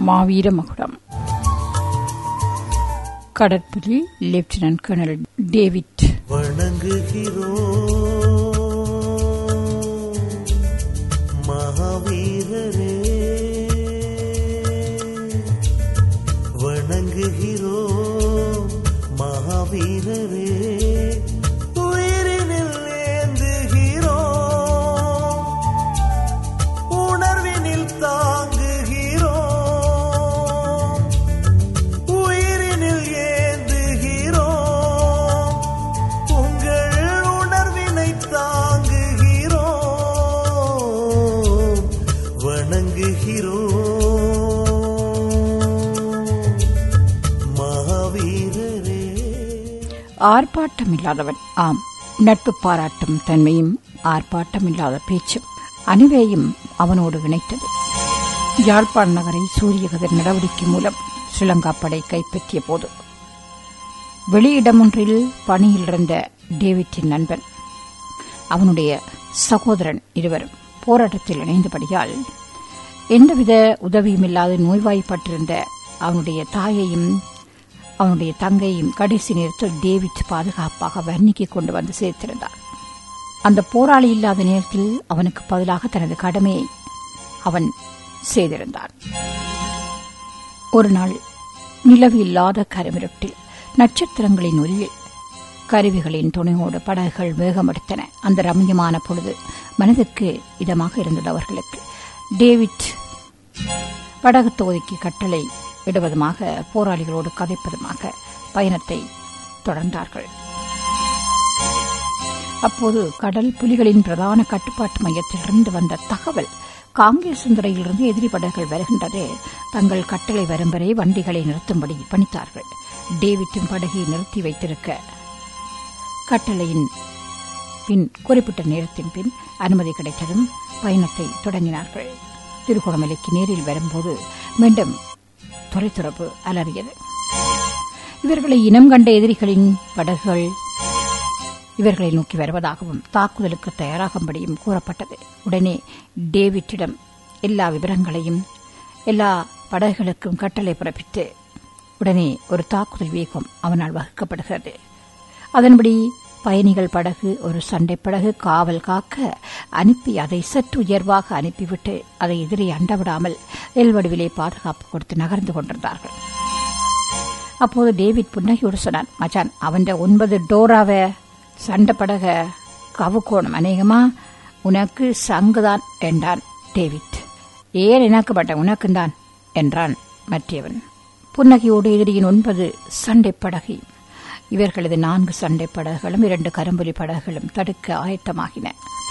மாவீர மகுடம். கடற்புலி லெப்டினன்ட் கர்னல் டேவிட். வணங்குகிறோம் மகாவீரரே, வணங்குகிறோம் மகாவீரரே, உயிரினில் ஏந்துகிறோம், உணர்வினில் தாங்குகிறோம், உயிரினில் ஏந்துகிறோம், உங்கள் உணர்வினை தாங்குகிறோம், வணங்குகிறோம் மகாவீரரே. ஆர்ப்பாட்டமில்லாதவன். ஆம், நட்பு பாராட்டும் தன்மையும் ஆர்ப்பாட்டமில்லாத பேச்சும் அனைவரையும் அவனோடு இணைத்தது. யாழ்ப்பாண நகரை சூரிய கதிர் நடவடிக்கை மூலம் ஸ்ரீலங்கா படை கைப்பற்றிய போது வெளியிடமொன்றில் பணியில் இருந்த டேவிட்டின் நண்பன், அவனுடைய சகோதரன் இருவரும் போராட்டத்தில் இணைந்தபடியால் எந்தவித உதவியுமில்லாது நோய்வாய்ப்பட்டிருந்த அவனுடைய தாயையும் அவனுடைய தங்கையும் கடைசி நேரத்தில் டேவிட் பாதுகாப்பாக வன்னிக்கு கொண்டு வந்து சேர்த்திருந்தான். அந்த போராளி இல்லாத நேரத்தில் அவனுக்கு பதிலாக தனது கடமையை அவன் செய்திருந்தான். ஒரு நாள் நிலவு இல்லாத கருமிருட்டில் நட்சத்திரங்களின் ஒளியில் கருவிகளின் துணையோடு படகுகள் வேகமெடுத்தன. அந்த ரம்யமான பொழுது மனதிற்கு இதமாக இருந்தது அவர்களுக்கு. டேவிட் படகு தொகுதிக்கு கட்டளை இடுவதுமாக போராளிகளோடு கதைப்பதுமாக பயணத்தை தொடர்ந்தார்கள். அப்போது கடல் புலிகளின் பிரதான கட்டுப்பாட்டு மையத்திலிருந்து வந்த தகவல், காங்கேசந்துறையிலிருந்து எதிரி படகுகள் வருகின்றது, தங்கள் கட்டளை வரும் வரை வண்டிகளை நிறுத்தும்படி பணித்தார்கள். டேவிட்டின் படகை நிறுத்தி வைத்திருக்க கட்டளையின் பின் குறிப்பிட்ட நேரத்தின் பின் அனுமதி கிடைத்ததும் பயணத்தை தொடங்கினார்கள். திருகோணமலைக்கு நேரில் வரும்போது மீண்டும் துறைத்துறப்பு அலறியது. இவர்களை இனம் கண்ட எதிரிகளின் படகுகள் இவர்களை நோக்கி வருவதாகவும் தாக்குதலுக்கு தயாராகும்படியும் கூறப்பட்டது. உடனே டேவிட்டிடம் எல்லா விவரங்களையும் எல்லா படகுகளுக்கும் கட்டளை பிறப்பித்து உடனே ஒரு தாக்குதல் வேகம் அவனால் வகுக்கப்படுகிறது. அதன்படி பயணிகள் படகு ஒரு சண்டை படகு காவல் காக்க அனுப்பி அதை சற்று உயர்வாக அனுப்பிவிட்டு அதை எதிரே அண்டவிடாமல் எல்வடிவிலே பாதுகாப்பு கொடுத்து நகர்ந்து கொண்டிருந்தார்கள். அப்போது டேவிட் புன்னகையோடு சொன்னான், மச்சான், அவன் 9 டோராவ சண்டை படக கவுக்கோணும், அநேகமா உனக்கு சங்குதான் என்றான் டேவிட். ஏன் எனக்கு பட்ட உனக்குந்தான் என்றான் மற்றவன். புன்னகையோடு எதிரியின் 9 சண்டை படகை இவர்களது 4 சண்டை படகுகளும் 2 கரும்புலி படகுகளும் தடுக்க ஆயத்தமாகின.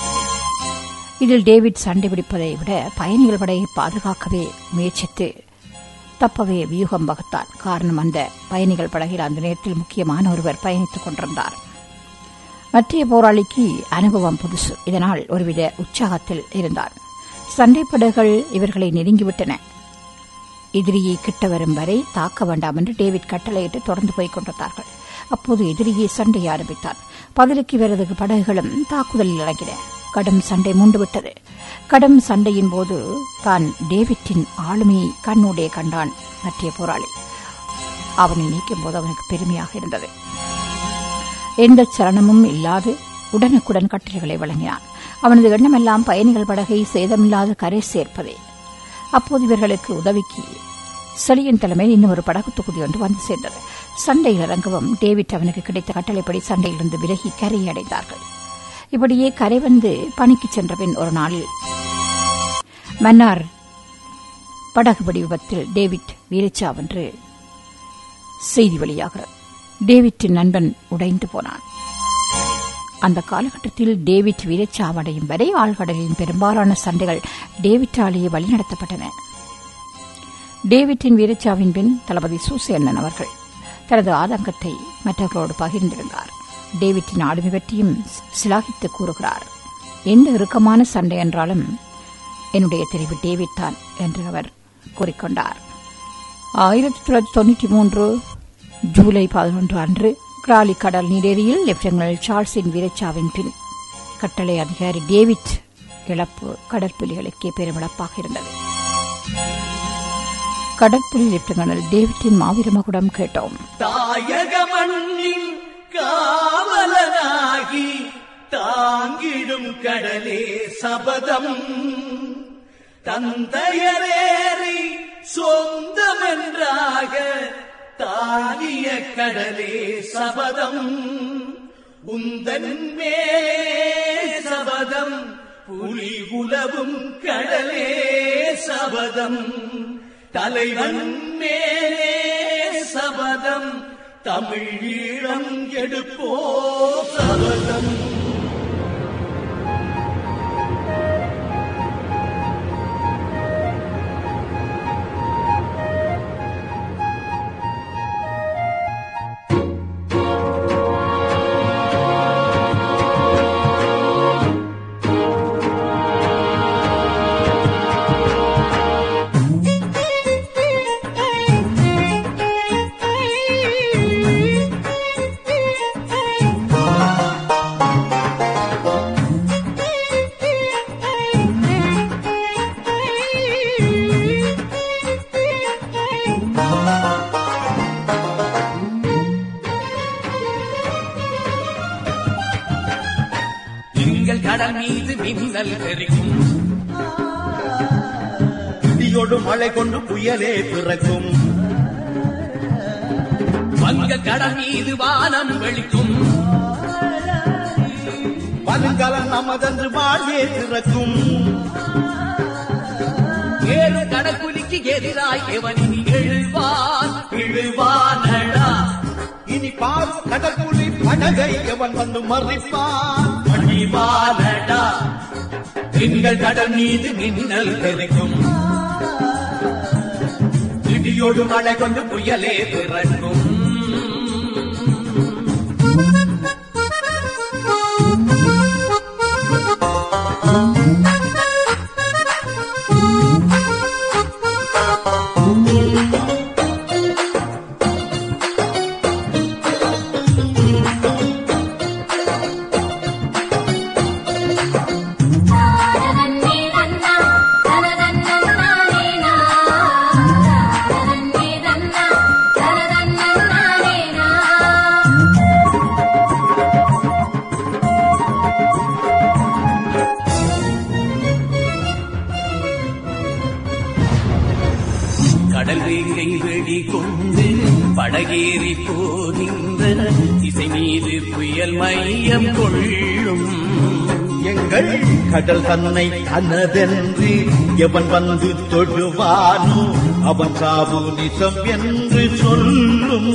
இதில் டேவிட் சண்டை பிடிப்பதை விட பயணிகள் படையை பாதுகாக்கவே முயற்சித்து தப்பவே வியூகம் வகுத்தான். காரணம், அந்த பயணிகள் படகில் அந்த நேரத்தில் முக்கியமான ஒருவர் பயணித்துக் கொண்டிருந்தார். மற்ற போராளிக்கு அனுபவம் புதுசு, இதனால் ஒருவித உற்சாகத்தில் இருந்தார். சண்டை படகுகள் இவர்களை நெருங்கிவிட்டன. எதிரியை கிட்ட வரும் வரை தாக்க வேண்டாம் என்று டேவிட் கட்டளையிட்டு தொடர்ந்து போய்க் கொண்டிருந்தார்கள். அப்போது எதிரியை சண்டையை ஆரம்பித்தான். பதிலுக்கு இவரது படகுகளும் தாக்குதலில் இறங்கின. கடும் சண்டை மூண்டுவிட்டது. கடும் சண்டையின் போது தான் டேவிட்டின் ஆளுமையை கண்ணோடே கண்டான் மற்ற போராளி. அவனை நீக்கும் போது அவனுக்கு பெருமையாக இருந்தது. எந்த சலனமும் இல்லாது உடனுக்குடன் கட்டளைகளை வழங்கினான். அவனது எண்ணமெல்லாம் பயணிகள் படகை சேதமில்லாத கரை சேர்ப்பதே. அப்போது இவர்களுக்கு உதவிக்கு செலியன் தலைமையில் இன்னும் ஒரு படகு தொகுதி ஒன்று வந்து சேர்ந்தது. சண்டையில் இறங்கவும் டேவிட் அவனுக்கு கிடைத்த கட்டளைப்படி சண்டையிலிருந்து விலகி கரையை அடைந்தார்கள். இப்படியே கரை வந்து பணிக்கு சென்ற பின் ஒரு நாளில் மன்னார் படகுபடி விபத்தில் டேவிட் வீரச்சாவென்று செய்தி வெளியாகிறது. டேவிட்டின் நண்பன் உடைந்து போனான். அந்த காலகட்டத்தில் டேவிட் வீரச்சாவடையும் வரை ஆழ்கடலின் பெரும்பாலான சண்டைகள் டேவிட்டாலேயே வழிநடத்தப்பட்டன. டேவிட்டின் வீரச்சாவின் பின் தளபதி சூசேண்ணன் அவர்கள் தனது ஆதங்கத்தை மற்றவர்களோடு பகிர்ந்திருந்தார். டேவிட்டின் ஆளுமை பற்றியும் சிலாகித்து கூறுகிறார். எந்த இறுக்கமான சண்டை என்றாலும் என்னுடைய தெரிவு டேவிட் தான் என்று அவர் கூறிக்கொண்டார். 1993 ஜூலை 11 அன்று கிராலி கடல் நீரேரியில் லெப்டினன்ட் சார்ல்ஸின் வீரச்சாவின் பின் கட்டளை அதிகாரி டேவிட் இழப்பு கடற்புலிகளுக்கே பெருமிழப்பாக இருந்தது. கடற்புலி லெப்டினல் டேவிட்டின் மாவீரமகுடம் கேட்டோம். தாயக மண்ணின் காவலனாகி தாங்கிடும் கடலே சபதம், தந்தையரேறி சொந்தமென்றாக தானிய கடலே சபதம், உந்தன் மேலே சபதம், புலி உலவும் கடலே சபதம், தலைவன் மேலே சபதம், தமிழ் ஈழம் எடுப்போ சபதம். கடல் மீது மின்னல் தெரிக்கும், இடியோடு மழை கொண்டு புயலே பிறக்கும், வங்க கடல் மீது வானம் வெளிக்கும், வருங்காலம் நமதென்று வாழ்வே பிறக்கும், ஏழு கடற்குலிக்கு எதிராய் எவனின் எழுவான் விழுவானடா, இனி பாரு கடற்குலி படகை எவன் வந்து மறிப்பான் மணிவானடா. எங்கள் கடல் மீது மின்னல் தெரிக்கும், இடியோடு மழை கொண்டு புயலே பிறக்கும், கடல் வேங்கை வெடி கொண்டு படகேறி போகின்ற திசை மீது புயல் மையம் கொள்ளும், எங்கள் கடல் தன்னை தனதென்று எவன் வந்து தொழுவானோ அவன் சாவு நிசம் என்று சொல்லும்.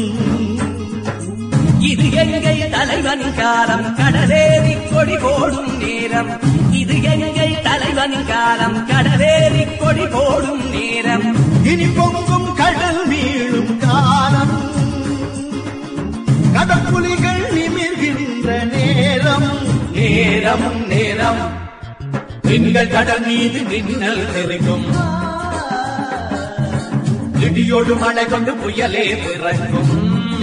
இது எங்கள் தலைவன் காலம், கடலேறி கொடி போடும் நேரம், இது எங்கள் தலைவன் காலம், கடலேறி கொடி போடும் நேரம், இனி பொங்கும் கடல் மீளும் காலம், கடற்புலிகள் நிமிர்கின்ற நேரம் நேரம் நேரம், எங்கள் கடல் மீது மின்னல் தெரிக்கும், இடியோடு மழை கொண்டு புயலே பிறக்கும்,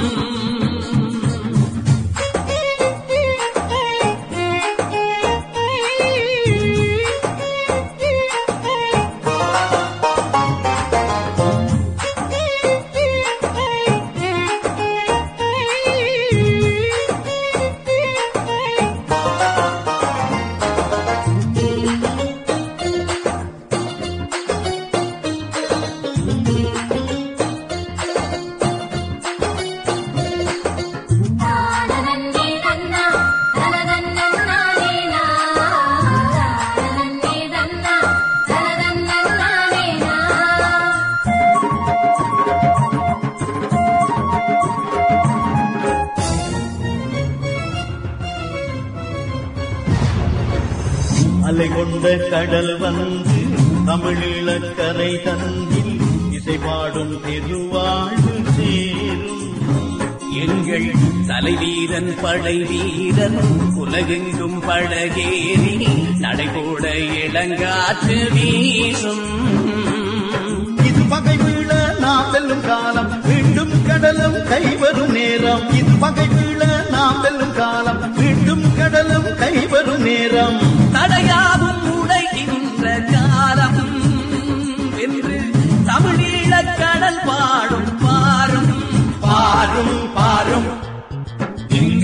அலை கொண்ட கடல் வந்து தமிழீழக்கரை தந்தில் இசை பாடும் திருவாழ்வு சேரும், எங்கள் தலைவீரன் படை வீரன் உலகெங்கும் படகேறி நடைபோட இளங்காற்று வீசும், இது பகை வீழ நாம் வெல்லும் காலம், மீண்டும் கடலும் கைவரும் நேரம், இது பகை வீழ நாம் வெல்லும் காலம், மீண்டும் கடலும் கைவரும் நேரம், தடையாவும் உடைகின்ற காலம் என்று தமிழீழக்கரை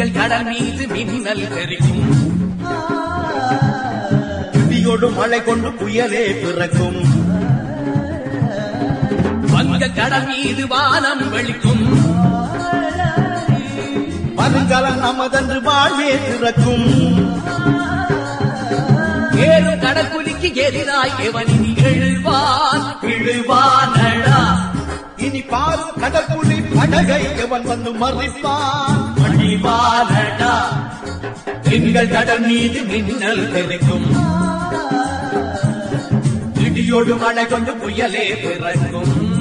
எங்கள் கடல் மீது மின்னல் தெரிக்கும் இடியோடு மழை கொண்டு புயலே பிறக்கும் வங்க கடல் மீது வானம் வெளிக்கும் வருங்காலம் நமதன்று வாழ்வே பிறக்கும் ஏறும் கடற்குலிக்கு எதிராய் எவனின் இழுவானடா இனி பாரும் கடற்குழி படகை எவன் வந்து மறிப்பான் மணிவானடா எங்கள் கடல் மீது மின்னல் தெரிக்கும் இடியோடு மழை கொண்டு புயலே பிறக்கும்